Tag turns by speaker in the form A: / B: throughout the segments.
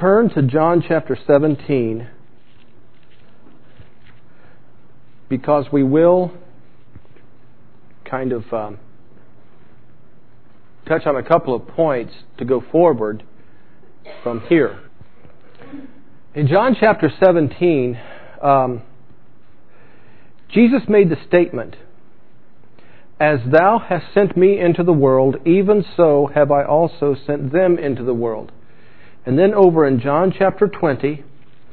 A: turn to John chapter 17, because we will kind of touch on a couple of points to go forward from here. In John chapter 17, Jesus made the statement, "As thou hast sent me into the world, even so have I also sent them into the world." And then over in John chapter 20,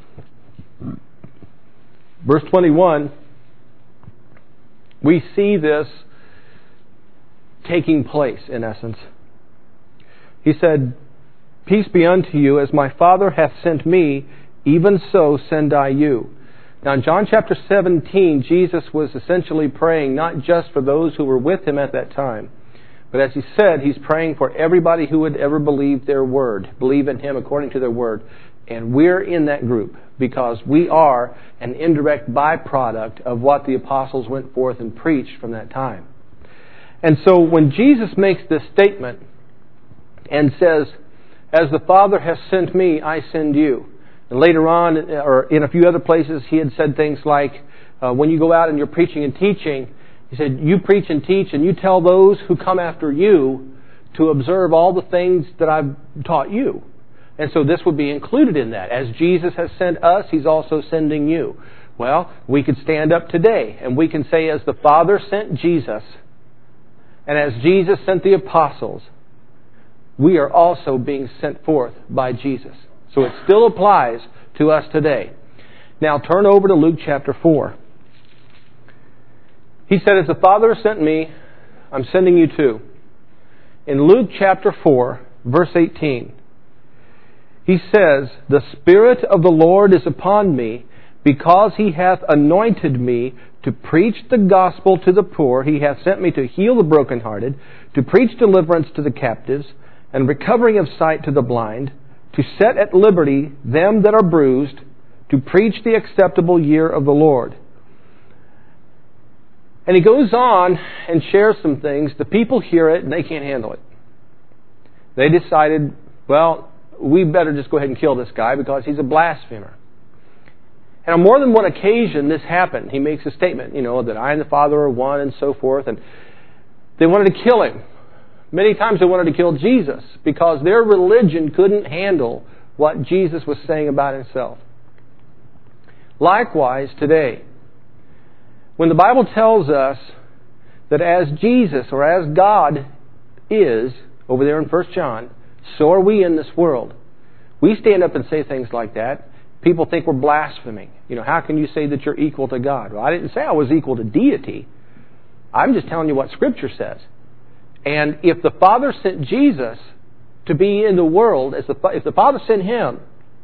A: verse 21, we see this taking place, in essence. He said, "Peace be unto you, as my Father hath sent me, even so send I you." Now in John chapter 17, Jesus was essentially praying not just for those who were with Him at that time, but as He said, He's praying for everybody who would ever believe their word, believe in Him according to their word. And we're in that group because we are an indirect byproduct of what the apostles went forth and preached from that time. And so when Jesus makes this statement and says, "As the Father has sent me, I send you." And later on, or in a few other places, He had said things like, when you go out and you're preaching and teaching, He said, "You preach and teach and you tell those who come after you to observe all the things that I've taught you." And so this would be included in that. As Jesus has sent us, He's also sending you. Well, we could stand up today and we can say, as the Father sent Jesus, and as Jesus sent the apostles, we are also being sent forth by Jesus. So it still applies to us today. Now turn over to Luke chapter 4. He said, "As the Father sent me, I'm sending you too." In Luke chapter 4, verse 18, He says, "The Spirit of the Lord is upon me, because He hath anointed me to preach the gospel to the poor. He hath sent me to heal the brokenhearted, to preach deliverance to the captives, and recovering of sight to the blind, to set at liberty them that are bruised, to preach the acceptable year of the Lord." And he goes on and shares some things. The people hear it and they can't handle it. They decided, well, we better just go ahead and kill this guy because he's a blasphemer. And on more than one occasion this happened. He makes a statement, that I and the Father are one and so forth. And they wanted to kill Him. Many times they wanted to kill Jesus because their religion couldn't handle what Jesus was saying about Himself. Likewise today, when the Bible tells us that as Jesus or as God is, over there in 1 John, so are we in this world. We stand up and say things like that. People think we're blaspheming. How can you say that you're equal to God? Well, I didn't say I was equal to deity. I'm just telling you what Scripture says. And if the Father sent Jesus to be in the world, if the Father sent Him,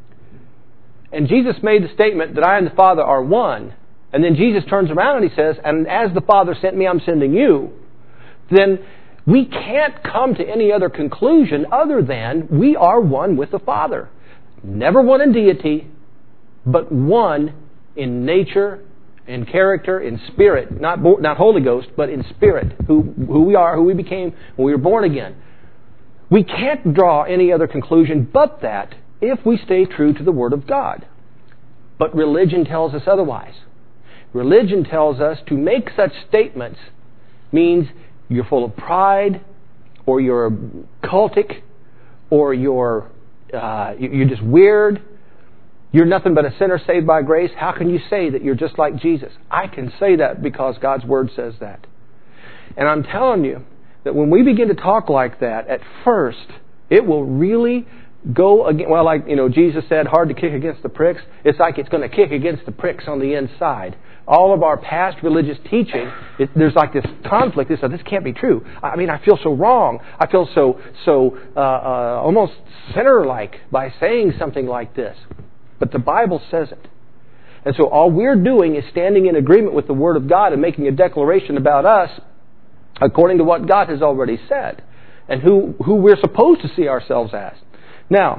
A: and Jesus made the statement that I and the Father are one, and then Jesus turns around and He says, "And as the Father sent me, I'm sending you," then we can't come to any other conclusion other than we are one with the Father. Never one in deity, but one in nature, in character, in spirit. Not Holy Ghost, but in spirit. Who we are, who we became when we were born again. We can't draw any other conclusion but that if we stay true to the Word of God. But religion tells us otherwise. Religion tells us to make such statements means you're full of pride, or you're cultic, or you're just weird. You're nothing but a sinner saved by grace. How can you say that you're just like Jesus? I can say that because God's Word says that. And I'm telling you that when we begin to talk like that, at first, it will really go against, Jesus said, hard to kick against the pricks. It's like it's going to kick against the pricks on the inside. All of our past religious teaching, there's like this conflict. This can't be true. I feel so wrong. I feel so almost sinner-like by saying something like this. But the Bible says it. And so all we're doing is standing in agreement with the Word of God and making a declaration about us according to what God has already said and who we're supposed to see ourselves as. Now,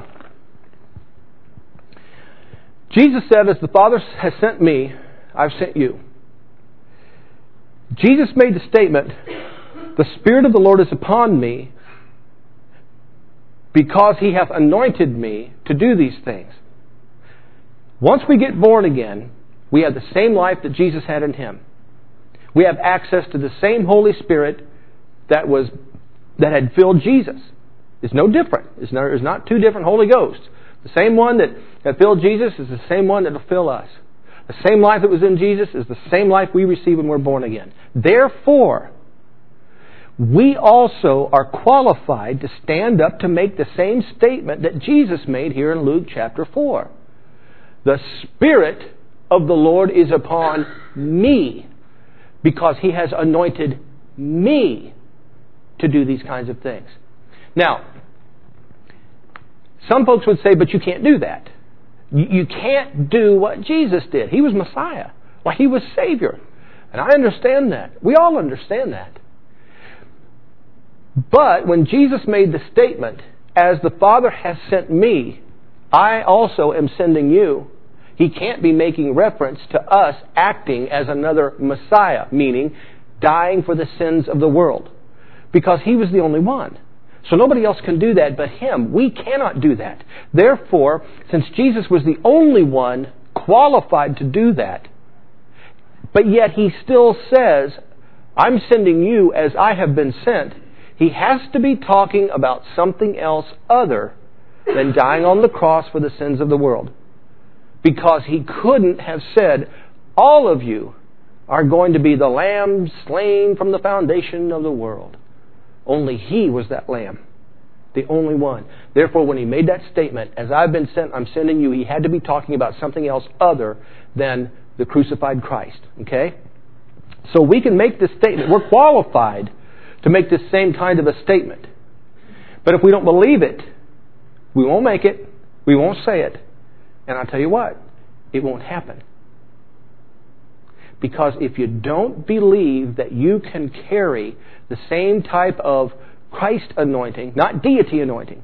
A: Jesus said, "As the Father has sent me, I've sent you." Jesus made the statement, "The Spirit of the Lord is upon me, because He hath anointed me to do these things. Once we get born again, we have the same life that Jesus had in Him. We have access to the same Holy Spirit that had filled Jesus. It's no different. It's not two different Holy Ghosts. The same one that filled Jesus is the same one that will fill us. The same life that was in Jesus is the same life we receive when we're born again. Therefore, we also are qualified to stand up to make the same statement that Jesus made here in Luke chapter 4. The Spirit of the Lord is upon me because He has anointed me to do these kinds of things. Now, some folks would say, but you can't do that. You can't do what Jesus did. He was Messiah. Well, He was Savior. And I understand that. We all understand that. But when Jesus made the statement, as the Father has sent me, I also am sending you, He can't be making reference to us acting as another Messiah, meaning dying for the sins of the world. Because He was the only one. So nobody else can do that but Him. We cannot do that. Therefore, since Jesus was the only one qualified to do that, but yet He still says, I'm sending you as I have been sent, He has to be talking about something else other than dying on the cross for the sins of the world. Because He couldn't have said, all of you are going to be the lamb slain from the foundation of the world. Only He was that lamb, the only one. Therefore, when He made that statement, as I've been sent, I'm sending you, He had to be talking about something else other than the crucified Christ. Okay? So we can make this statement. We're qualified to make this same kind of a statement. But if we don't believe it, we won't make it, we won't say it. And I'll tell you what, it won't happen. Because if you don't believe that you can carry the same type of Christ anointing, not deity anointing,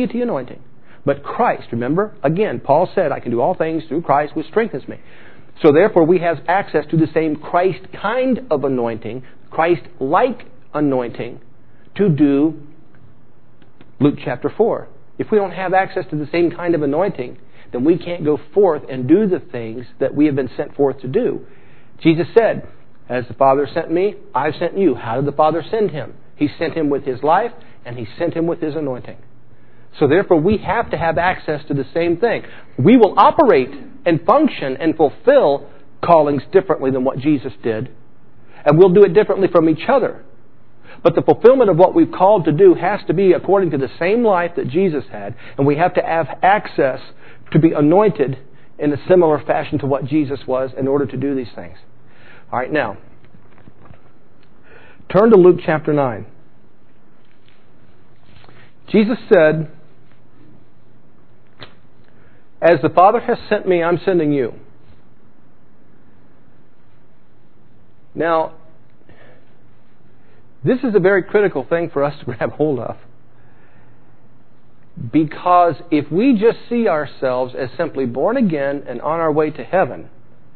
A: but Christ. Remember, again, Paul said, I can do all things through Christ which strengthens me. So therefore we have access to the same Christ kind of anointing, Christ-like anointing, to do Luke chapter 4. If we don't have access to the same kind of anointing, then we can't go forth and do the things that we have been sent forth to do. Jesus said, as the Father sent me, I've sent you. How did the Father send Him? He sent Him with His life, and He sent Him with His anointing. So therefore, we have to have access to the same thing. We will operate and function and fulfill callings differently than what Jesus did. And we'll do it differently from each other. But the fulfillment of what we've called to do has to be according to the same life that Jesus had. And we have to have access to be anointed in a similar fashion to what Jesus was in order to do these things. All right, now, turn to Luke chapter 9. Jesus said, as the Father has sent me, I'm sending you. Now, this is a very critical thing for us to grab hold of. Because if we just see ourselves as simply born again and on our way to heaven,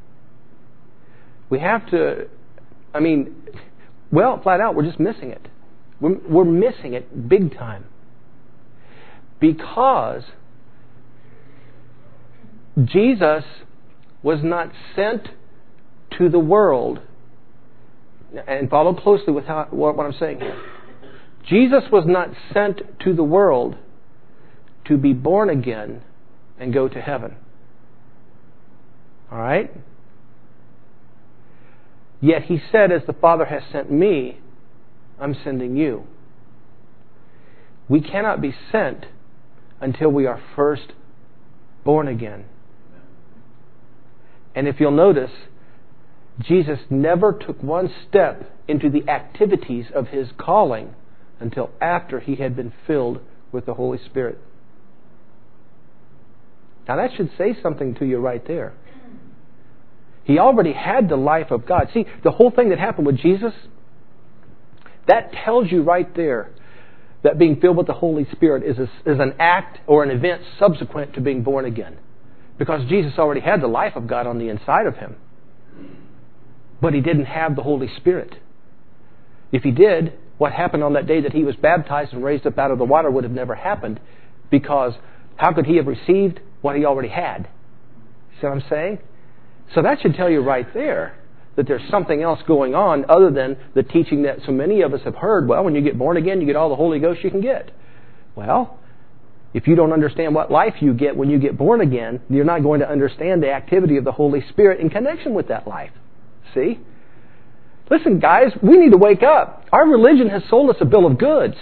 A: we have to, flat out, we're just missing it. We're missing it big time. Because Jesus was not sent to the world, and follow closely with what I'm saying here. Jesus was not sent to the world to be born again and go to heaven. All right? Yet He said, as the Father has sent me, I'm sending you. We cannot be sent until we are first born again. And if you'll notice, Jesus never took one step into the activities of His calling until after He had been filled with the Holy Spirit. Now that should say something to you right there. He already had the life of God. See, the whole thing that happened with Jesus, that tells you right there that being filled with the Holy Spirit is an act or an event subsequent to being born again. Because Jesus already had the life of God on the inside of Him. But He didn't have the Holy Spirit. If He did, what happened on that day that He was baptized and raised up out of the water would have never happened Because how could he have received what he already had? See what I'm saying? So that should tell you right there that there's something else going on other than the teaching that so many of us have heard. Well, when you get born again, you get all the Holy Ghost you can get. Well, if you don't understand what life you get when you get born again, you're not going to understand the activity of the Holy Spirit in connection with that life. See? Listen, guys, we need to wake up. Our religion has sold us a bill of goods.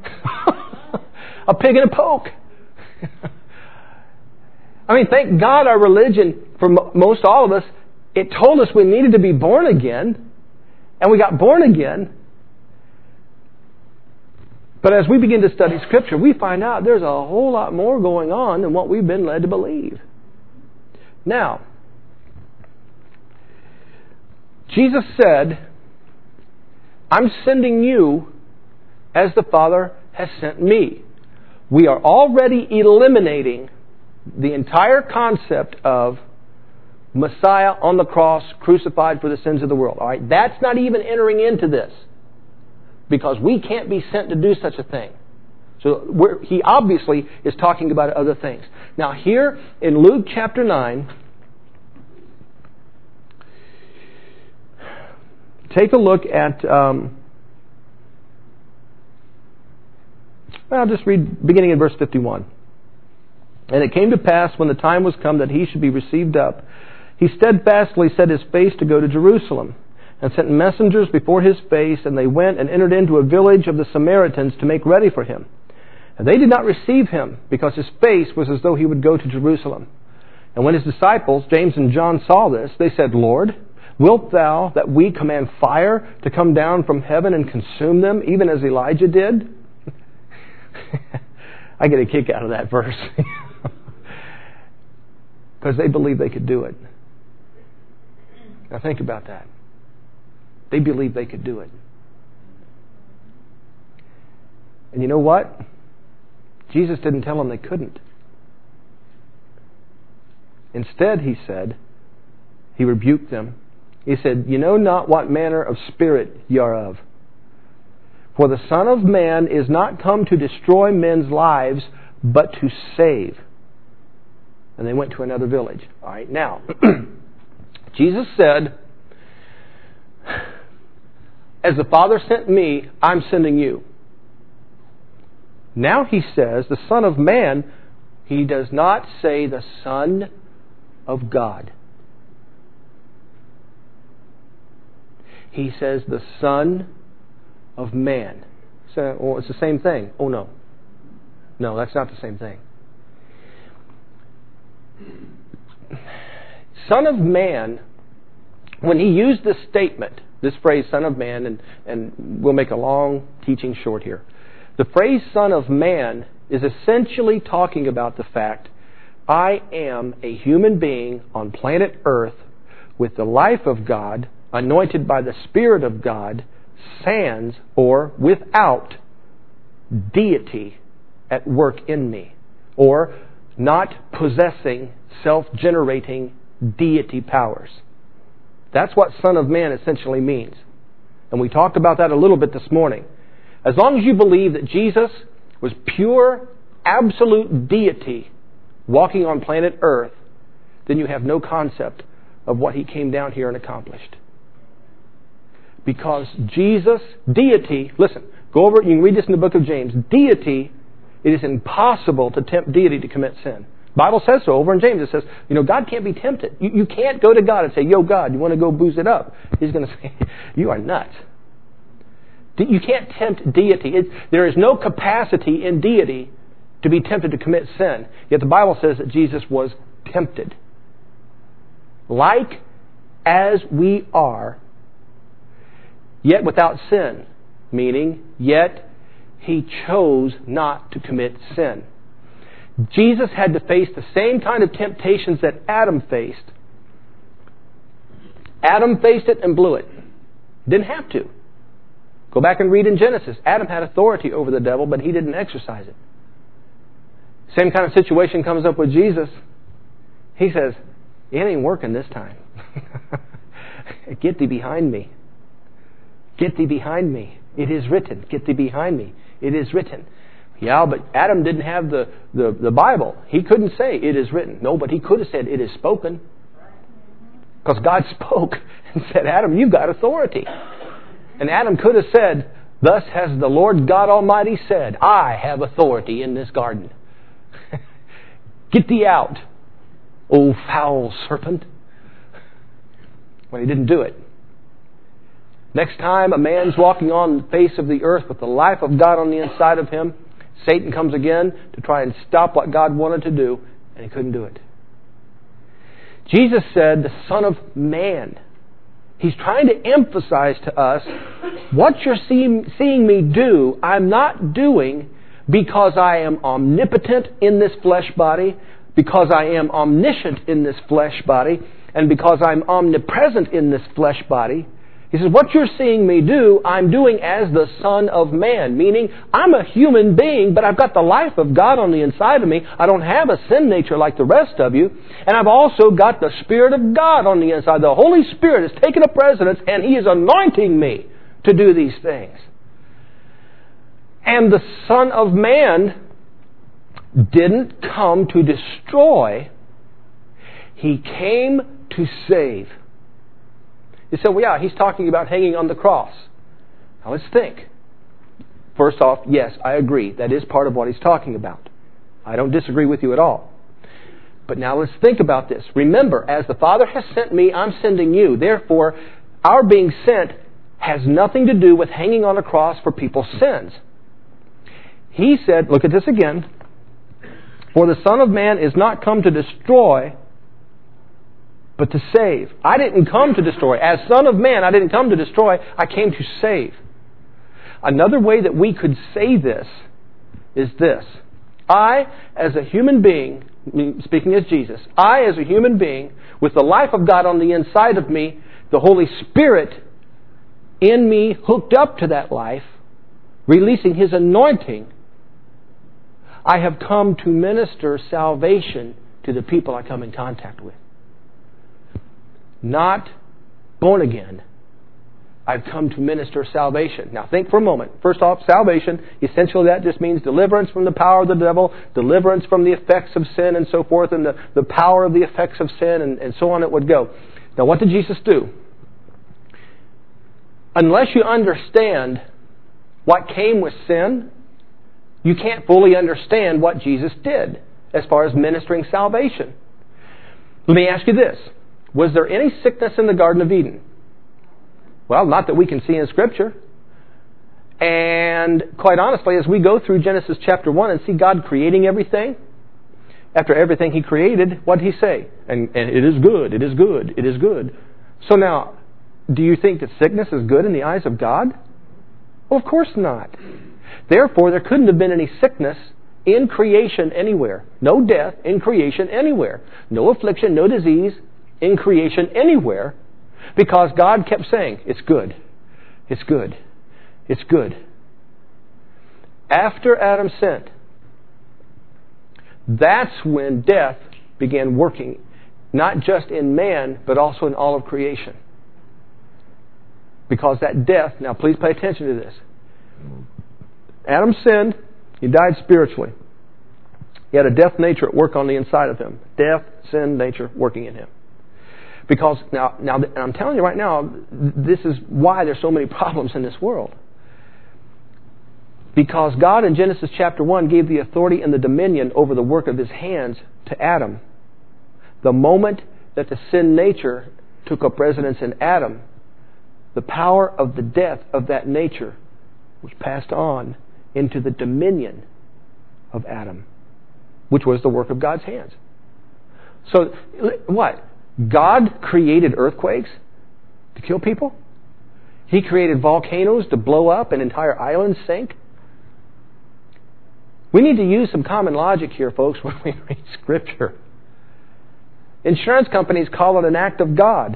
A: A pig and a poke. I mean, thank God our religion, for most all of us, it told us we needed to be born again, and we got born again. But as we begin to study Scripture, we find out there's a whole lot more going on than what we've been led to believe. Now, Jesus said, I'm sending you as the Father has sent me. We are already eliminating the entire concept of Messiah on the cross, crucified for the sins of the world. All right, that's not even entering into this, because we can't be sent to do such a thing. So he obviously is talking about other things. Now here in Luke chapter 9, take a look at, I'll just read beginning in verse 51. And it came to pass when the time was come that he should be received up, he steadfastly set his face to go to Jerusalem, and sent messengers before his face, and they went and entered into a village of the Samaritans to make ready for him. And they did not receive him, because his face was as though he would go to Jerusalem. And when his disciples, James and John, saw this, they said, Lord, wilt thou that we command fire to come down from heaven and consume them, even as Elijah did? I get a kick out of that verse. Because they believed they could do it. Now think about that. They believed they could do it. And you know what? Jesus didn't tell them they couldn't. Instead, he said, he rebuked them. He said, you know not what manner of spirit ye are of. For the Son of Man is not come to destroy men's lives, but to save. And they went to another village. All right, now, Jesus said, as the Father sent me, I'm sending you. Now he says, the Son of Man, he does not say the Son of God. He says the Son of Man. So, well, it's the same thing. Oh, no. No, that's not the same thing. Son of Man, when he used this statement, this phrase, Son of Man, and we'll make a long teaching short here. The phrase Son of Man is essentially talking about the fact, I am a human being on planet Earth with the life of God, anointed by the Spirit of God, sans or without deity at work in me, or not possessing self-generating deity powers. That's what Son of Man essentially means. And we talked about that a little bit this morning. As long as you believe that Jesus was pure, absolute deity walking on planet Earth, then you have no concept of what he came down here and accomplished. Because Jesus, deity, listen, go over it, you can read this in the book of James. Deity, it is impossible to tempt deity to commit sin. The Bible says so. Over in James it says, God can't be tempted. You can't go to God and say, yo, God, you want to go booze it up? He's going to say, you are nuts. You can't tempt deity. There is no capacity in deity to be tempted to commit sin. Yet the Bible says that Jesus was tempted. Like as we are, yet without sin. Meaning, yet he chose not to commit sin. Jesus had to face the same kind of temptations that Adam faced. Adam faced it and blew it. Didn't have to. Go back and read in Genesis. Adam had authority over the devil, but he didn't exercise it. Same kind of situation comes up with Jesus. He says, it ain't working this time. Get thee behind me. Get thee behind me. It is written. Get thee behind me. It is written. Yeah, but Adam didn't have the Bible. He couldn't say, it is written. No, but he could have said, it is spoken. Because God spoke and said, Adam, you've got authority. And Adam could have said, thus has the Lord God Almighty said, I have authority in this garden. Get thee out, O foul serpent. When he didn't do it. Next time a man's walking on the face of the earth with the life of God on the inside of him, Satan comes again to try and stop what God wanted to do, and he couldn't do it. Jesus said, the Son of Man. He's trying to emphasize to us, what you're seeing me do, I'm not doing because I am omnipotent in this flesh body, because I am omniscient in this flesh body, and because I'm omnipresent in this flesh body. He says, what you're seeing me do, I'm doing as the Son of Man. Meaning, I'm a human being, but I've got the life of God on the inside of me. I don't have a sin nature like the rest of you. And I've also got the Spirit of God on the inside. The Holy Spirit has taken up residence, and He is anointing me to do these things. And the Son of Man didn't come to destroy. He came to save. You say, well, yeah, he's talking about hanging on the cross. Now let's think. First off, yes, I agree. That is part of what he's talking about. I don't disagree with you at all. But now let's think about this. Remember, as the Father has sent me, I'm sending you. Therefore, our being sent has nothing to do with hanging on a cross for people's sins. He said, look at this again. For the Son of Man is not come to destroy, but to save. I didn't come to destroy. As Son of Man, I didn't come to destroy. I came to save. Another way that we could say this is this. I, as a human being, speaking as Jesus, I, as a human being, with the life of God on the inside of me, the Holy Spirit in me hooked up to that life, releasing His anointing, I have come to minister salvation to the people I come in contact with. Not born again. I've come to minister salvation. Now think for a moment. First off, salvation, essentially that just means deliverance from the power of the devil, deliverance from the effects of sin and so forth, and the power of the effects of sin, and so on it would go. Now what did Jesus do? Unless you understand what came with sin, you can't fully understand what Jesus did as far as ministering salvation. Let me ask you this. Was there any sickness in the Garden of Eden? Well, not that we can see in Scripture. And quite honestly, as we go through Genesis chapter 1 and see God creating everything, after everything He created, what did He say? And it is good, it is good, it is good. So now, do you think that sickness is good in the eyes of God? Well, of course not. Therefore, there couldn't have been any sickness in creation anywhere. No death in creation anywhere. No affliction, no disease in creation anywhere, because God kept saying, it's good, it's good, it's good. After Adam sinned, that's when death began working, not just in man, but also in all of creation. Because that death, now please pay attention to this. Adam sinned, he died spiritually. He had a death nature at work on the inside of him. Death, sin, nature working in him. Because now, I'm telling you right now, this is why there's so many problems in this world. Because God in Genesis chapter 1 gave the authority and the dominion over the work of His hands to Adam. The moment that the sin nature took up residence in Adam, the power of the death of that nature was passed on into the dominion of Adam, which was the work of God's hands. So, what? God created earthquakes to kill people? He created volcanoes to blow up and entire islands sink? We need to use some common logic here, folks, when we read Scripture. Insurance companies call it an act of God.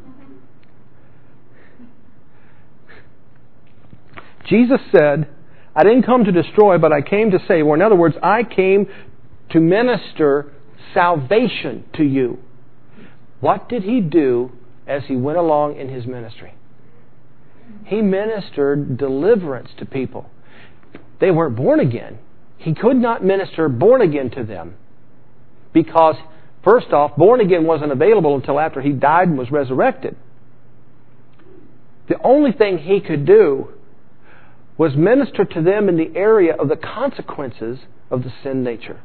A: Jesus said, I didn't come to destroy, but I came to save. Or in other words, I came to minister salvation to you. What did He do as He went along in His ministry? He ministered deliverance to people. They weren't born again. He could not minister born again to them because, first off, born again wasn't available until after He died and was resurrected. The only thing He could do was minister to them in the area of the consequences of the sin nature.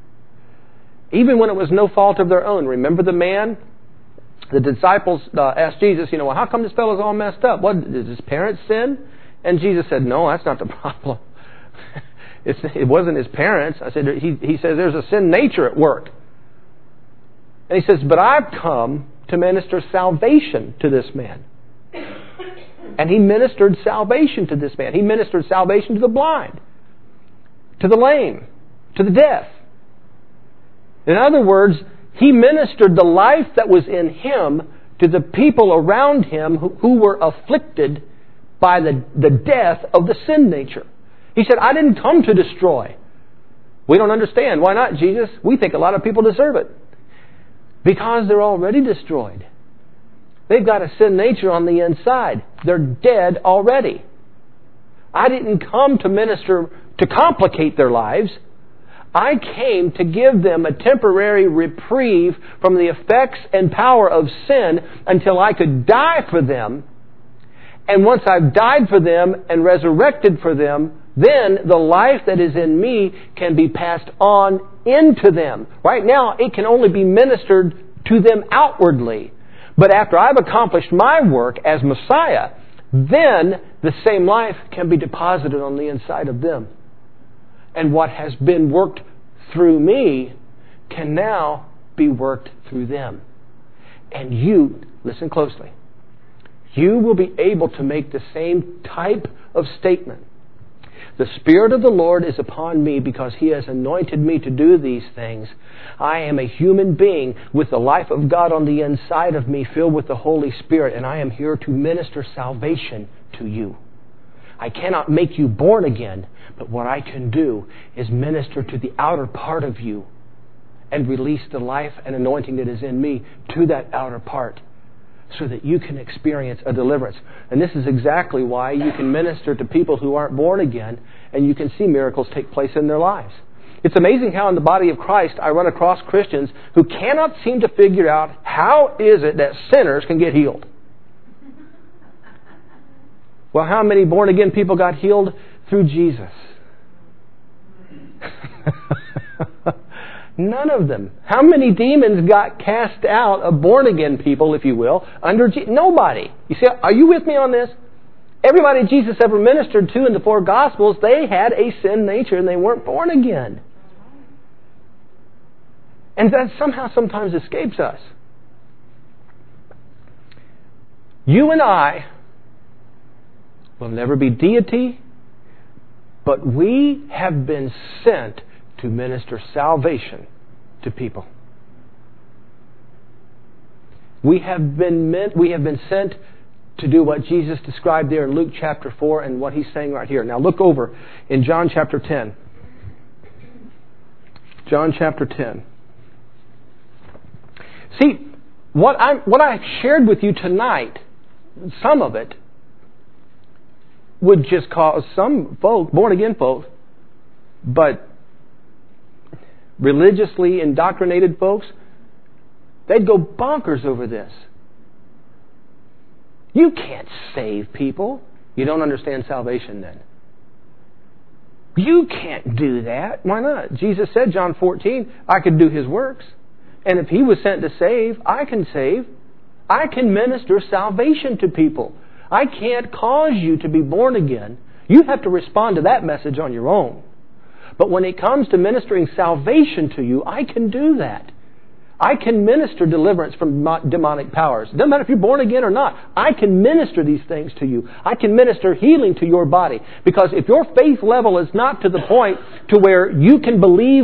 A: Even when it was no fault of their own. Remember the man? The disciples asked Jesus, well, how come this fellow's all messed up? What, did his parents sin? And Jesus said, no, that's not the problem. It wasn't his parents. I said, he says there's a sin nature at work. And He says, but I've come to minister salvation to this man. And He ministered salvation to this man. He ministered salvation to the blind, to the lame, to the deaf. In other words, He ministered the life that was in Him to the people around Him who were afflicted by the death of the sin nature. He said, I didn't come to destroy. We don't understand. Why not, Jesus? We think a lot of people deserve it. Because they're already destroyed. They've got a sin nature on the inside. They're dead already. I didn't come to minister to complicate their lives. I came to give them a temporary reprieve from the effects and power of sin until I could die for them. And once I've died for them and resurrected for them, then the life that is in me can be passed on into them. Right now, it can only be ministered to them outwardly. But after I've accomplished my work as Messiah, then the same life can be deposited on the inside of them. And what has been worked through me can now be worked through them. And you, listen closely, you will be able to make the same type of statement. The Spirit of the Lord is upon me because He has anointed me to do these things. I am a human being with the life of God on the inside of me, filled with the Holy Spirit, and I am here to minister salvation to you. I cannot make you born again, but what I can do is minister to the outer part of you and release the life and anointing that is in me to that outer part so that you can experience a deliverance. And this is exactly why you can minister to people who aren't born again and you can see miracles take place in their lives. It's amazing how in the body of Christ I run across Christians who cannot seem to figure out how is it that sinners can get healed. Well, how many born-again people got healed? Through Jesus. None of them. How many demons got cast out of born-again people, if you will, under Jesus? Nobody. You see, are you with me on this? Everybody Jesus ever ministered to in the four Gospels, they had a sin nature and they weren't born again. And that somehow sometimes escapes us. You and I will never be deity, but we have been sent to minister salvation to people. We have been sent to do what Jesus described there in Luke chapter 4 and what He's saying right here. Now look over in John chapter 10. John chapter 10. See, what I shared with you tonight, some of it, would just cause some folk, born-again folk, but religiously indoctrinated folks, they'd go bonkers over this. You can't save people. You don't understand salvation then. You can't do that. Why not? Jesus said, John 14, I could do His works. And if He was sent to save, I can save. I can minister salvation to people. I can't cause you to be born again. You have to respond to that message on your own. But when it comes to ministering salvation to you, I can do that. I can minister deliverance from demonic powers. It doesn't matter if you're born again or not. I can minister these things to you. I can minister healing to your body. Because if your faith level is not to the point to where you can believe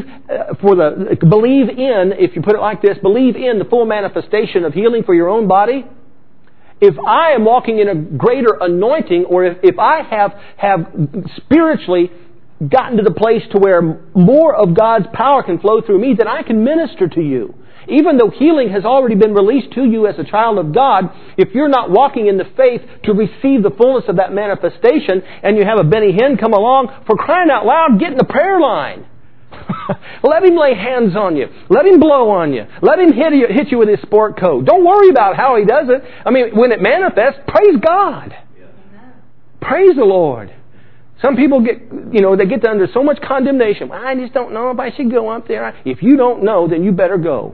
A: in, if you put it like this, believe in the full manifestation of healing for your own body, if I am walking in a greater anointing, or if I have spiritually gotten to the place to where more of God's power can flow through me, then I can minister to you. Even though healing has already been released to you as a child of God, if you're not walking in the faith to receive the fullness of that manifestation, and you have a Benny Hinn come along, for crying out loud, get in the prayer line. Let him lay hands on you. Let him blow on you. Let him hit you with his sport coat. Don't worry about how he does it. I mean, when it manifests, praise God. Praise the Lord. Some people get under so much condemnation. I just don't know if I should go up there. If you don't know, then you better go.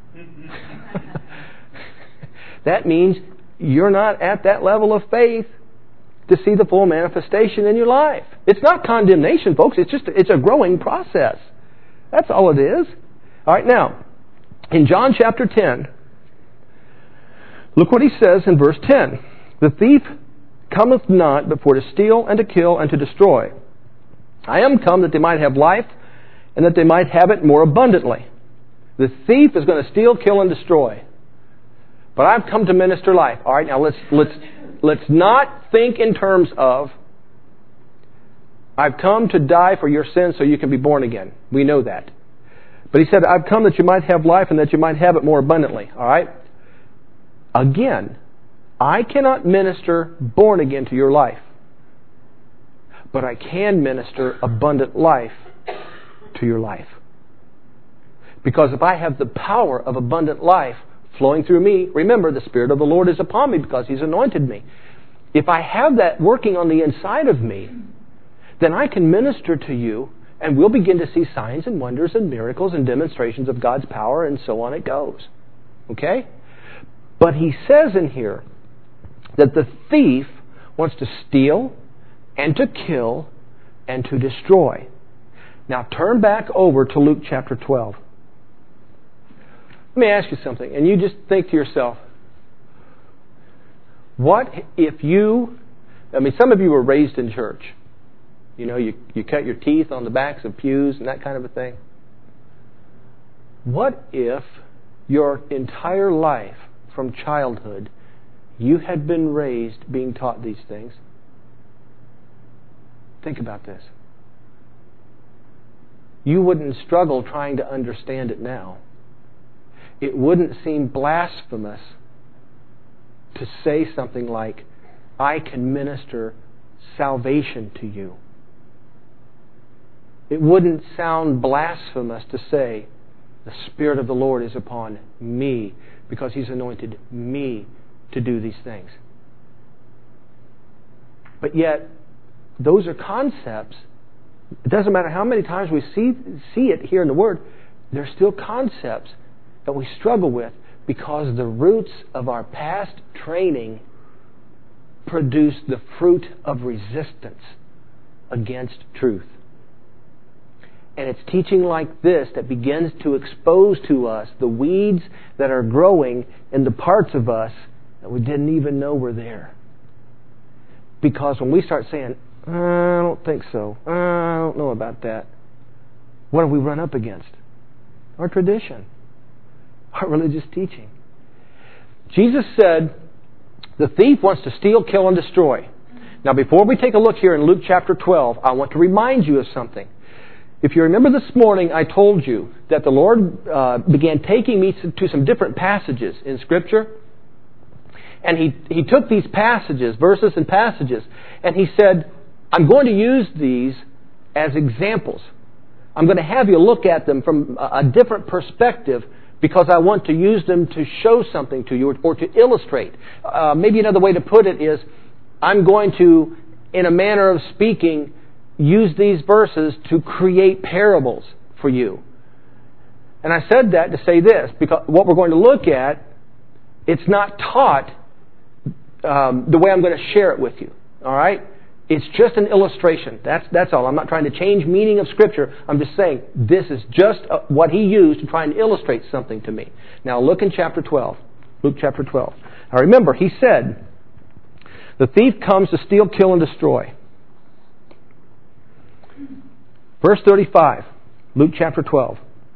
A: That means you're not at that level of faith to see the full manifestation in your life. It's not condemnation, folks. It's a growing process. That's all it is. All right, now, in John chapter 10, look what he says in verse 10. The thief cometh not but for to steal and to kill and to destroy. I am come that they might have life and that they might have it more abundantly. The thief is going to steal, kill, and destroy. But I've come to minister life. All right, now let's not think in terms of I've come to die for your sins so you can be born again. We know that. But he said, I've come that you might have life and that you might have it more abundantly. All right? Again, I cannot minister born again to your life. But I can minister abundant life to your life. Because if I have the power of abundant life flowing through me, remember, the Spirit of the Lord is upon me because He's anointed me. If I have that working on the inside of me, then I can minister to you and we'll begin to see signs and wonders and miracles and demonstrations of God's power, and so on it goes. Okay? But he says in here that the thief wants to steal and to kill and to destroy. Now turn back over to Luke chapter 12. Let me ask you something, and you just think to yourself, what if some of you were raised in church. You know, you cut your teeth on the backs of pews and that kind of a thing. What if your entire life from childhood you had been raised being taught these things? Think about this. You wouldn't struggle trying to understand it now. It wouldn't seem blasphemous to say something like, I can minister salvation to you. It wouldn't sound blasphemous to say, the Spirit of the Lord is upon me because He's anointed me to do these things. But yet, those are concepts. It doesn't matter how many times we see it here in the Word, they're still concepts that we struggle with because the roots of our past training produce the fruit of resistance against truth. And it's teaching like this that begins to expose to us the weeds that are growing in the parts of us that we didn't even know were there. Because when we start saying, I don't think so, I don't know about that, what do we run up against? Our tradition, our religious teaching. Jesus said, the thief wants to steal, kill, and destroy. Now before we take a look here in Luke chapter 12, I want to remind you of something. If you remember this morning, I told you that the Lord began taking me to some different passages in Scripture. And He took these passages, verses and passages, and He said, I'm going to use these as examples. I'm going to have you look at them from a different perspective because I want to use them to show something to you or to illustrate. Maybe another way to put it is, I'm going to, in a manner of speaking, use these verses to create parables for you. And I said that to say this, because what we're going to look at, it's not taught the way I'm going to share it with you. All right? It's just an illustration. That's all. I'm not trying to change meaning of Scripture. I'm just saying this is just what he used to try and illustrate something to me. Now look in chapter 12. Luke chapter 12. Now remember, he said, the thief comes to steal, kill, and destroy. Verse 35, Luke chapter 12.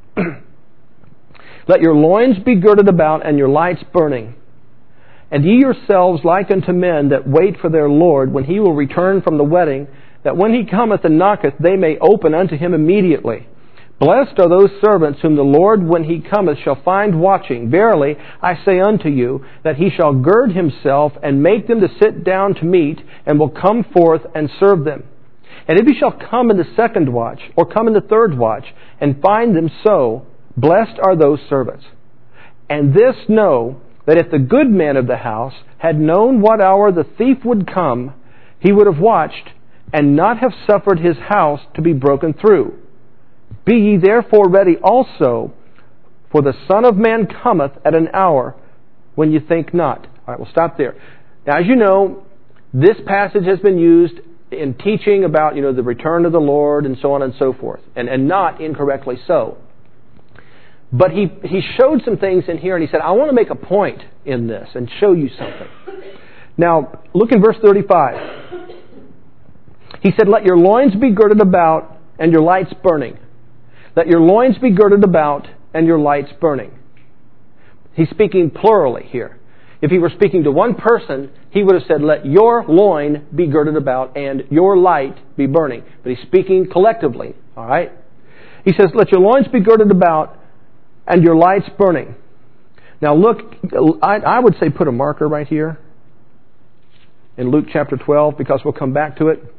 A: Let your loins be girded about and your lights burning. And ye yourselves like unto men that wait for their Lord when He will return from the wedding, that when He cometh and knocketh, they may open unto Him immediately. Blessed are those servants whom the Lord, when He cometh, shall find watching. Verily, I say unto you, that He shall gird Himself, and make them to sit down to meat, and will come forth and serve them. And if He shall come in the second watch, or come in the third watch, and find them so, blessed are those servants. And this know, that if the good man of the house had known what hour the thief would come, he would have watched, and not have suffered his house to be broken through. Be ye therefore ready also, for the Son of Man cometh at an hour when you think not. All right, we'll stop there. Now, as you know, this passage has been used in teaching about, the return of the Lord and so on and so forth, and not incorrectly so. But he showed some things in here, and he said, I want to make a point in this and show you something. Now, look in verse 35. He said, let your loins be girded about and your lights burning. Let your loins be girded about and your lights burning. He's speaking plurally here. If he were speaking to one person, he would have said, let your loin be girded about and your light be burning. But he's speaking collectively, all right? He says, let your loins be girded about and your lights burning. Now look, I would say put a marker right here in Luke chapter 12, because we'll come back to it.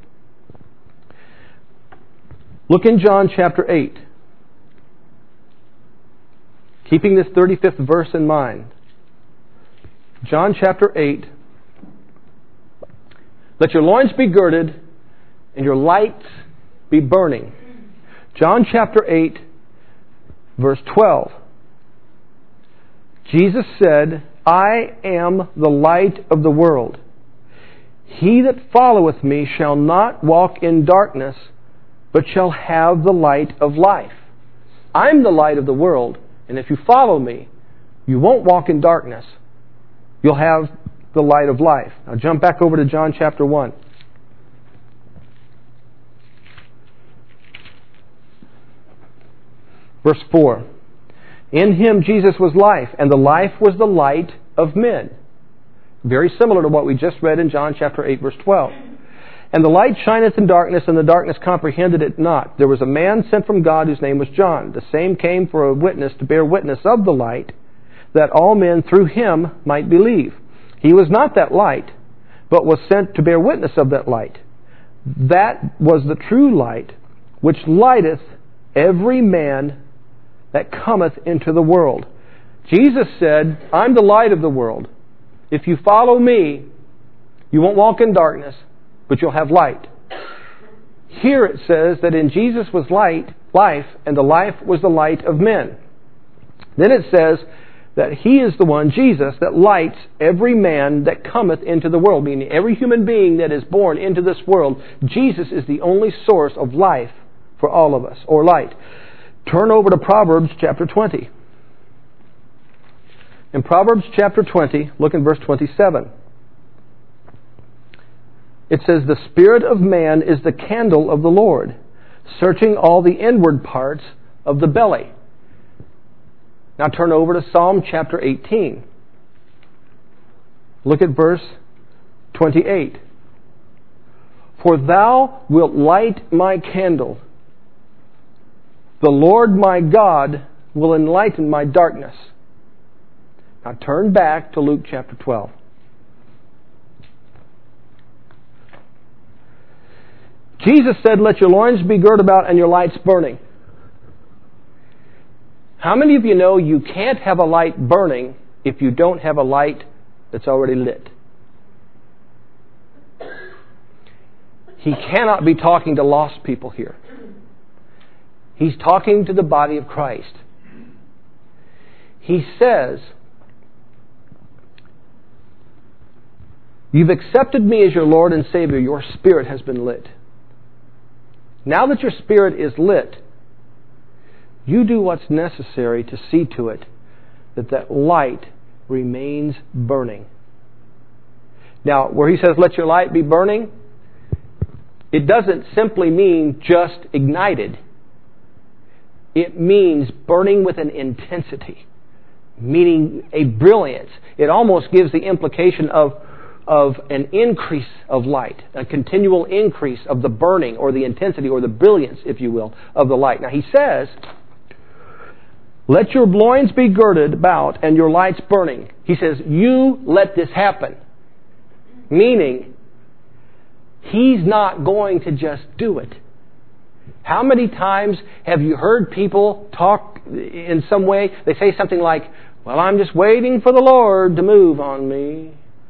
A: Look in John chapter 8. Keeping this 35th verse in mind. John chapter 8. Let your loins be girded and your lights be burning. John chapter 8, verse 12. Jesus said, I am the light of the world. He that followeth me shall not walk in darkness, but shall have the light of life. I'm the light of the world, and if you follow me, you won't walk in darkness. You'll have the light of life. Now jump back over to John chapter 1. Verse 4. In Him Jesus was life, and the life was the light of men. Very similar to what we just read in John chapter 8, verse 12. And the light shineth in darkness, and the darkness comprehended it not. There was a man sent from God whose name was John. The same came for a witness, to bear witness of the light, that all men through him might believe. He was not that light, but was sent to bear witness of that light. That was the true light, which lighteth every man that cometh into the world. Jesus said, I'm the light of the world. If you follow me, you won't walk in darkness, but you'll have light. Here it says that in Jesus was life, and the life was the light of men. Then it says that He is the one, Jesus, that lights every man that cometh into the world, meaning every human being that is born into this world. Jesus is the only source of life for all of us, or light. Turn over to Proverbs chapter 20. In Proverbs chapter 20, look in verse 27. It says, the spirit of man is the candle of the Lord, searching all the inward parts of the belly. Now turn over to Psalm chapter 18. Look at verse 28. For thou wilt light my candle. The Lord my God will enlighten my darkness. Now turn back to Luke chapter 12. Jesus said, let your loins be girded about and your lights burning. How many of you know you can't have a light burning if you don't have a light that's already lit? He cannot be talking to lost people here. He's talking to the body of Christ. He says, you've accepted me as your Lord and Savior. Your spirit has been lit. Now that your spirit is lit, you do what's necessary to see to it that that light remains burning. Now, where he says, let your light be burning, it doesn't simply mean just ignited. It means burning with an intensity, meaning a brilliance. It almost gives the implication of of an increase of light, a continual increase of the burning or the intensity or the brilliance, if you will, of the light. Now he says, let your loins be girded about and your lights burning. He says, you let this happen. Meaning, He's not going to just do it. How many times have you heard people talk in some way? They say something like, well, I'm just waiting for the Lord to move on me.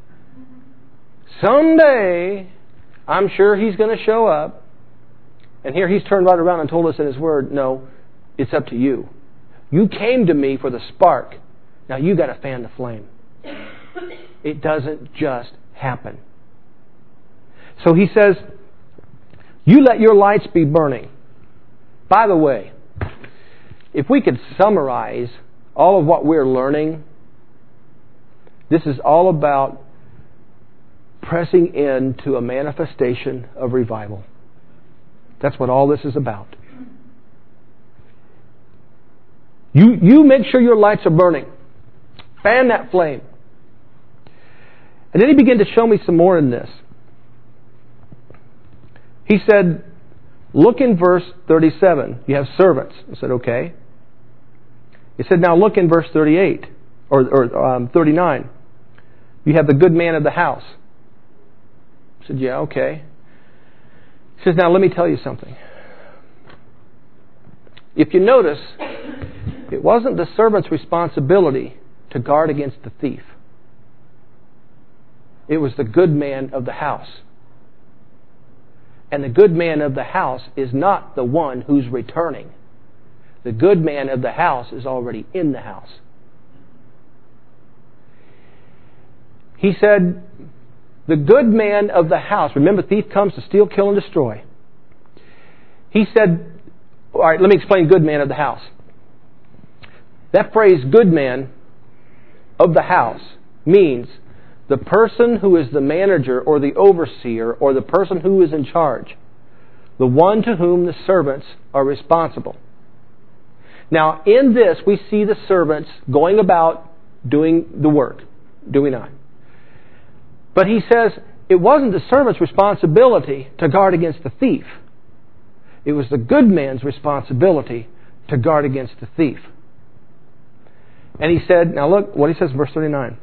A: Someday, I'm sure He's going to show up. And here He's turned right around and told us in His Word, no, it's up to you. You came to me for the spark. Now you got to fan the flame. It doesn't just happen. So He says, you let your lights be burning. By the way, if we could summarize all of what we're learning, this is all about pressing into a manifestation of revival. That's what all this is about. You make sure your lights are burning. Fan that flame. And then He began to show me some more in this. He said, look in verse 37. You have servants. I said, okay. He said, now look in verse 38 or 39. You have the good man of the house. I said, yeah, okay. He says, now let me tell you something. If you notice, it wasn't the servant's responsibility to guard against the thief. It was the good man of the house. And the good man of the house is not the one who's returning. The good man of the house is already in the house. He said, the good man of the house, remember, thief comes to steal, kill, and destroy. He said, all right, let me explain good man of the house. That phrase, good man of the house, means the person who is the manager or the overseer or the person who is in charge. The one to whom the servants are responsible. Now, in this, we see the servants going about doing the work. Do we not? But he says, it wasn't the servant's responsibility to guard against the thief. It was the good man's responsibility to guard against the thief. And he said, now look what he says in verse 39.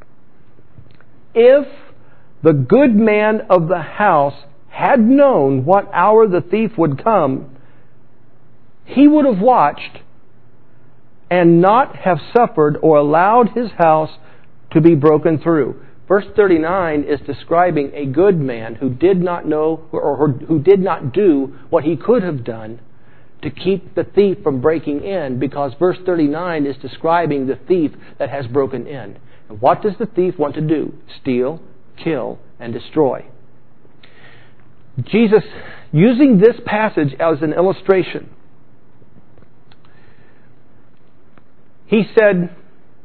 A: If the good man of the house had known what hour the thief would come, he would have watched and not have suffered or allowed his house to be broken through. Verse 39 is describing a good man who did not know or who did not do what he could have done to keep the thief from breaking in, because verse 39 is describing the thief that has broken in. And what does the thief want to do? Steal, kill, and destroy. Jesus, using this passage as an illustration, He said,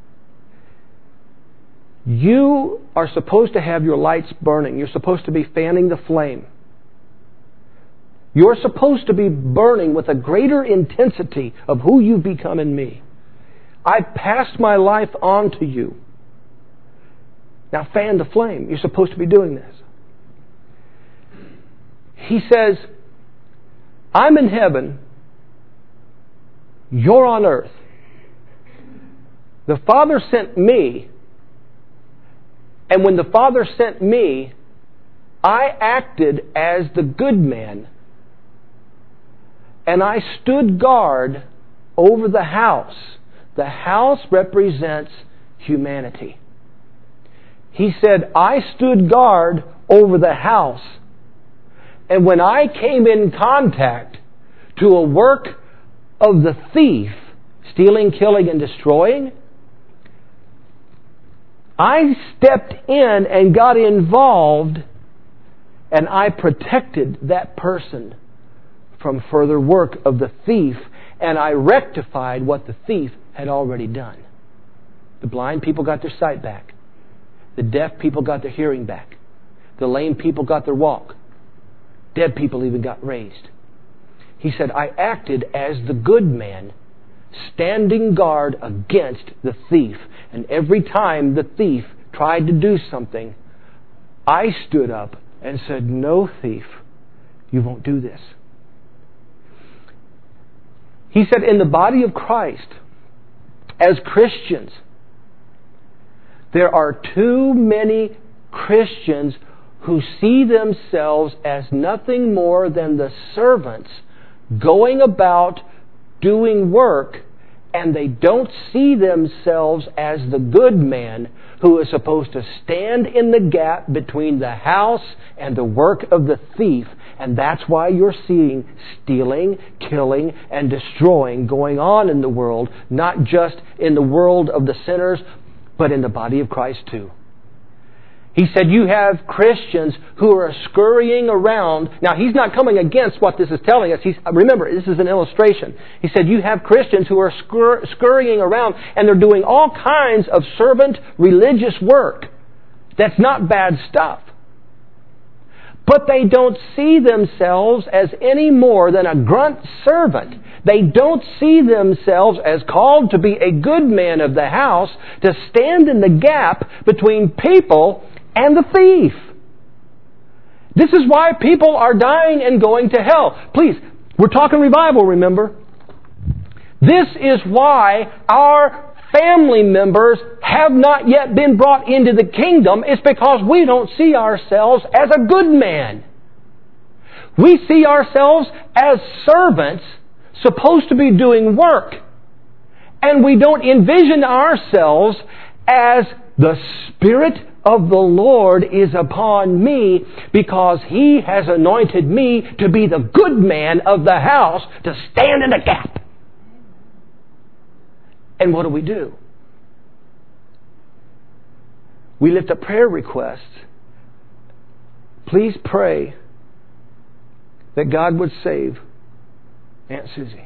A: you are supposed to have your lights burning. You're supposed to be fanning the flame. You're supposed to be burning with a greater intensity of who you've become in me. I passed my life on to you. Now fan the flame. You're supposed to be doing this. He says, I'm in heaven. You're on earth. The Father sent me. And when the Father sent me, I acted as the good man. And I stood guard over the house. The house represents humanity. He said, I stood guard over the house. And when I came in contact to a work of the thief, stealing, killing, and destroying, I stepped in and got involved, and I protected that person from further work of the thief, and I rectified what the thief had already done. The blind people got their sight back. The deaf people got their hearing back. The lame people got their walk. Dead people even got raised. He said, I acted as the good man, standing guard against the thief. And every time the thief tried to do something, I stood up and said, "No, thief, you won't do this." He said, in the body of Christ, as Christians, there are too many Christians who see themselves as nothing more than the servants going about doing work, and they don't see themselves as the good man who is supposed to stand in the gap between the house and the work of the thief. And that's why you're seeing stealing, killing, and destroying going on in the world, not just in the world of the sinners, but in the body of Christ too. He said you have Christians who are scurrying around. Now, he's not coming against what this is telling us. Remember, this is an illustration. He said you have Christians who are scurrying around and they're doing all kinds of servant religious work. That's not bad stuff. But they don't see themselves as any more than a grunt servant. They don't see themselves as called to be a good man of the house, to stand in the gap between people and the thief. This is why people are dying and going to hell. Please, we're talking revival, remember? This is why our family members have not yet been brought into the kingdom. It's because we don't see ourselves as a good man. We see ourselves as servants supposed to be doing work. And we don't envision ourselves as the Spirit of the Lord is upon me because He has anointed me to be the good man of the house, to stand in the gap. And what do? We lift up prayer requests. Please pray that God would save Aunt Susie.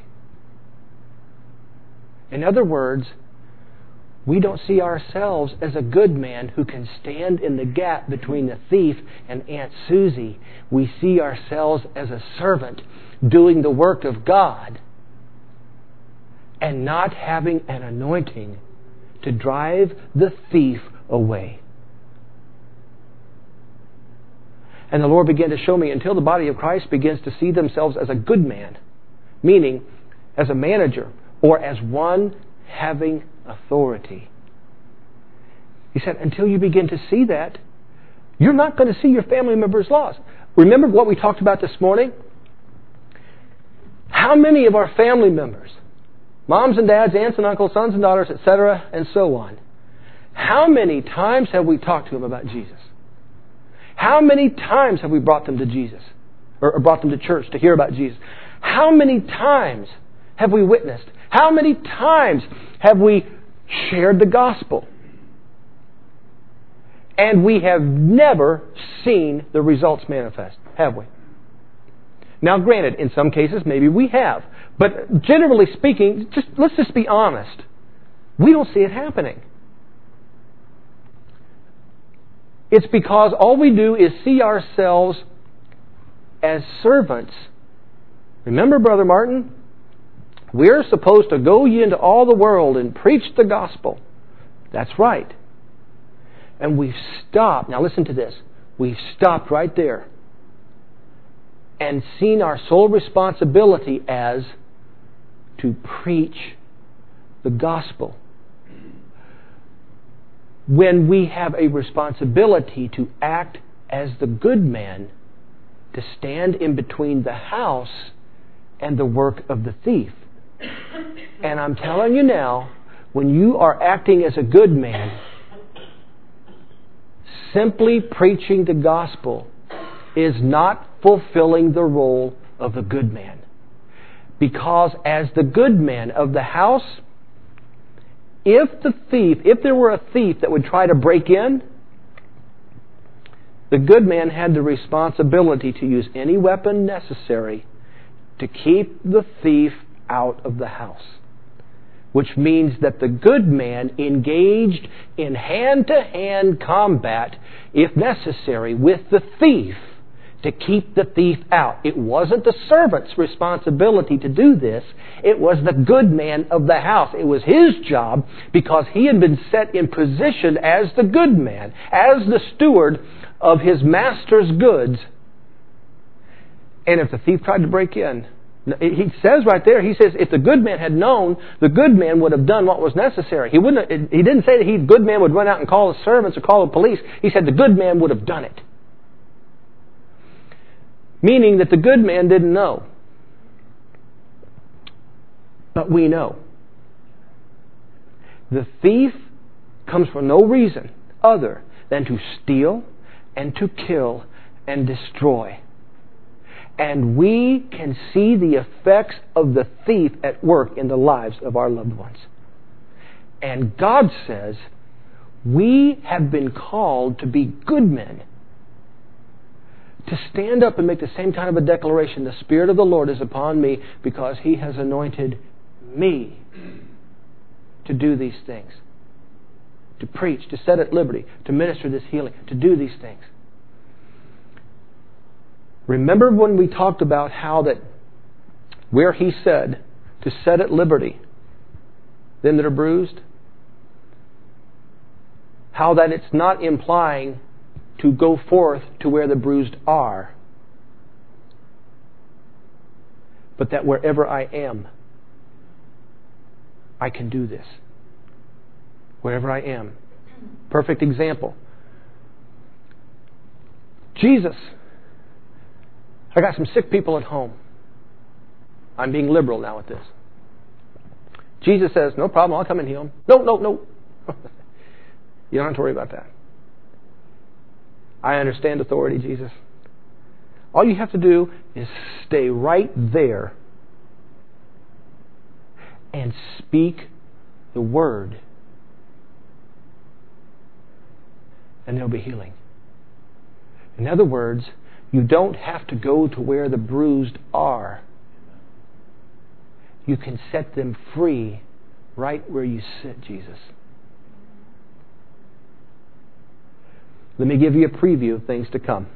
A: In other words, we don't see ourselves as a good man who can stand in the gap between the thief and Aunt Susie. We see ourselves as a servant doing the work of God and not having an anointing to drive the thief away. And the Lord began to show me, until the body of Christ begins to see themselves as a good man, meaning as a manager or as one having authority. He said, until you begin to see that, you're not going to see your family members lost. Remember what we talked about this morning? How many of our family members, moms and dads, aunts and uncles, sons and daughters, etc., and so on, how many times have we talked to them about Jesus? How many times have we brought them to Jesus? Or brought them to church to hear about Jesus? How many times have we witnessed? How many times have we shared the gospel? And we have never seen the results manifest, have we? Now, granted, in some cases, maybe we have. But generally speaking, let's just be honest. We don't see it happening. It's because all we do is see ourselves as servants. Remember, Brother Martin? We're supposed to go ye into all the world and preach the gospel. That's right. And we've stopped. Now listen to this. We've stopped right there and seen our sole responsibility as to preach the gospel, when we have a responsibility to act as the good man, to stand in between the house and the work of the thief. And I'm telling you now, when you are acting as a good man, simply preaching the gospel is not fulfilling the role of the good man. Because as the good man of the house, if there were a thief that would try to break in, the good man had the responsibility to use any weapon necessary to keep the thief out of the house. Which means that the good man engaged in hand-to-hand combat, if necessary, with the thief to keep the thief out. It wasn't the servant's responsibility to do this. It was the good man of the house. It was his job because he had been set in position as the good man, as the steward of his master's goods. And if the thief tried to break in, he says right there, he says, if the good man had known, the good man would have done what was necessary. He didn't say that the good man would run out and call the servants or call the police. He said the good man would have done it. Meaning that the good man didn't know. But we know. The thief comes for no reason other than to steal and to kill and destroy. And we can see the effects of the thief at work in the lives of our loved ones. And God says, we have been called to be good men. To stand up and make the same kind of a declaration, the Spirit of the Lord is upon me because He has anointed me to do these things. To preach, to set at liberty, to minister this healing, to do these things. Remember when we talked about how that where He said to set at liberty them that are bruised? How that it's not implying to go forth to where the bruised are, but that wherever I am, I can do this. Wherever I am. Perfect example. Jesus. I got some sick people at home. I'm being liberal now with this. Jesus says, no problem, I'll come and heal them. No. You don't have to worry about that. I understand authority, Jesus. All you have to do is stay right there and speak the word. And there'll be healing. In other words, you don't have to go to where the bruised are. You can set them free right where you sit, Jesus. Let me give you a preview of things to come.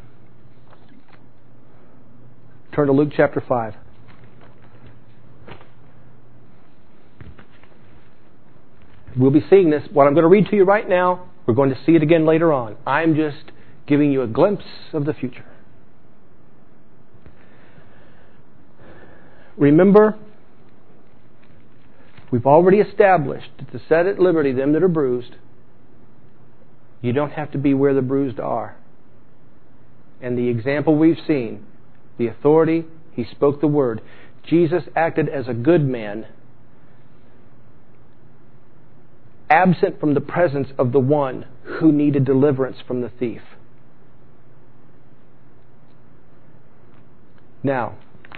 A: Turn to Luke chapter 5. We'll be seeing this. What I'm going to read to you right now, we're going to see it again later on. I'm just giving you a glimpse of the future. Remember, we've already established that to set at liberty them that are bruised, you don't have to be where the bruised are. And the example we've seen, the authority, He spoke the word. Jesus acted as a good man, absent from the presence of the one who needed deliverance from the thief. Now,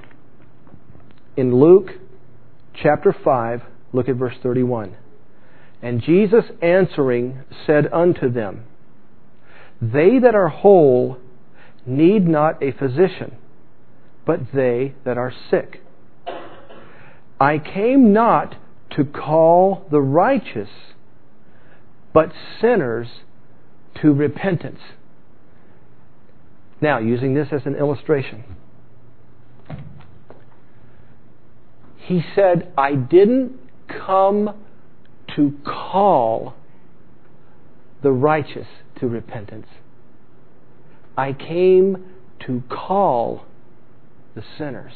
A: in Luke chapter 5, look at verse 31. And Jesus answering said unto them, they that are whole need not a physician, but they that are sick. I came not to call the righteous, but sinners to repentance. Now, using this as an illustration. He said, I didn't come to call the righteous to repentance. I came to call the sinners.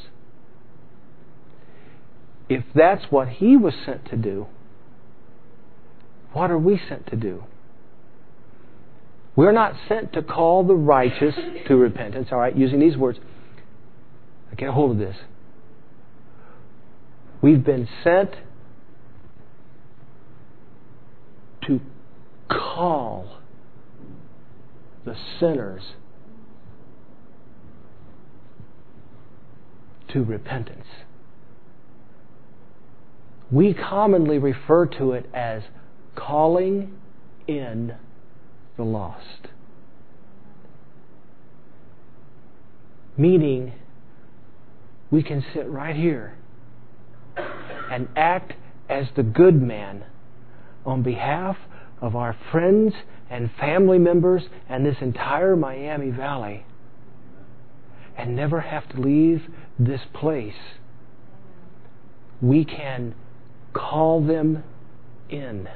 A: If that's what He was sent to do, what are we sent to do? We're not sent to call the righteous to repentance. All right, using these words. I get a hold of this. We've been sent to call the sinners to repentance. We commonly refer to it as calling in the lost. Meaning, we can sit right here and act as the good man on behalf of our friends and family members and this entire Miami Valley and never have to leave this place. We can call them in.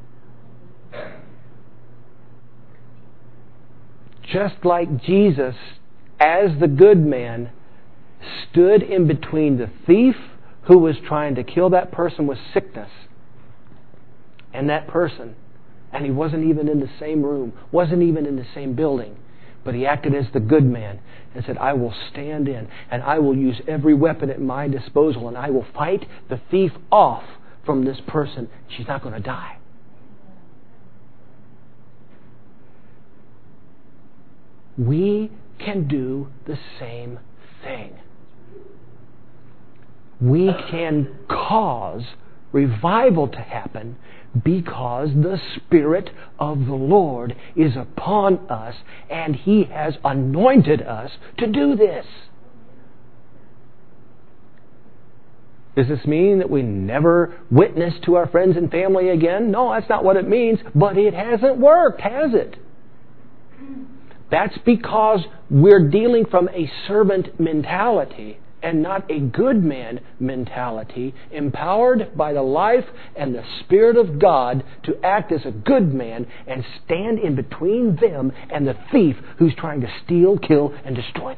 A: Just like Jesus, as the good man, stood in between the thief who was trying to kill that person with sickness and that person. And he wasn't even in the same room, wasn't even in the same building. But he acted as the good man and said, I will stand in and I will use every weapon at my disposal and I will fight the thief off from this person. She's not going to die. We can do the same thing. We can cause revival to happen because the Spirit of the Lord is upon us and He has anointed us to do this. Does this mean that we never witness to our friends and family again? No, that's not what it means, but it hasn't worked, has it? That's because we're dealing from a servant mentality and not a good man mentality, empowered by the life and the Spirit of God to act as a good man and stand in between them and the thief who's trying to steal, kill, and destroy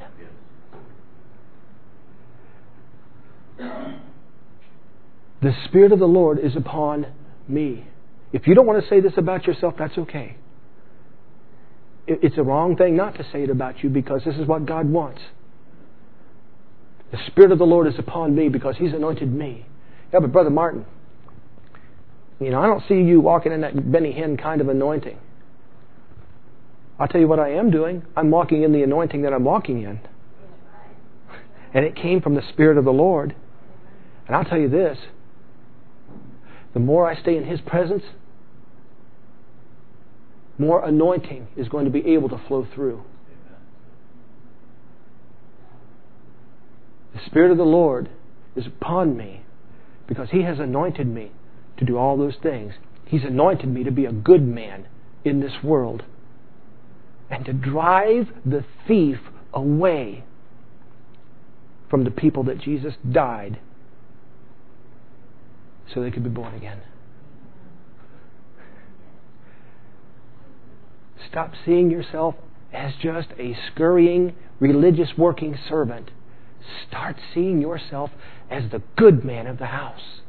A: them. The Spirit of the Lord is upon me. If you don't want to say this about yourself, that's okay. It's a wrong thing not to say it about you because this is what God wants. The Spirit of the Lord is upon me because He's anointed me. Yeah, but Brother Martin, I don't see you walking in that Benny Hinn kind of anointing. I'll tell you what I am doing. I'm walking in the anointing that I'm walking in. And it came from the Spirit of the Lord. And I'll tell you this, the more I stay in His presence, more anointing is going to be able to flow through. The Spirit of the Lord is upon me because He has anointed me to do all those things. He's anointed me to be a good man in this world and to drive the thief away from the people that Jesus died so they could be born again. Stop seeing yourself as just a scurrying, religious working servant. Start seeing yourself as the good man of the house.